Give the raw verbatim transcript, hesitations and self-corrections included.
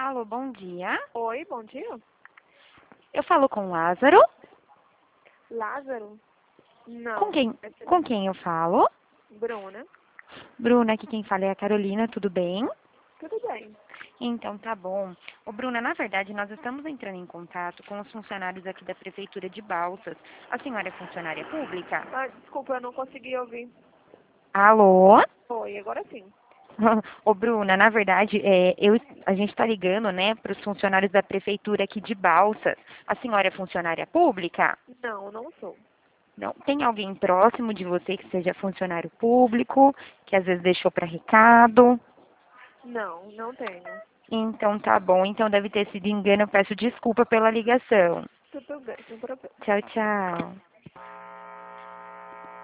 Alô, bom dia. Oi, bom dia. Eu falo com o Lázaro. Lázaro? Não. Com quem, esse com não. quem eu falo? Bruna? Bruna, aqui quem fala é a Carolina, tudo bem? Tudo bem. Então tá bom. Ô Bruna, na verdade nós estamos entrando em contato com os funcionários aqui da Prefeitura de Balsas. A senhora é funcionária pública? Ah, desculpa, eu não consegui ouvir. Alô? Oi, agora sim. Ô Bruna, na verdade, é, eu, a gente está ligando, né, para os funcionários da Prefeitura aqui de Balsas. A senhora é funcionária pública? Não, não sou. Não. Tem alguém próximo de você que seja funcionário público, que às vezes deixou para recado? Não, não tenho. Então tá bom. Então deve ter sido engano. Eu peço desculpa pela ligação. Tudo bem, sem problema. Tchau, tchau.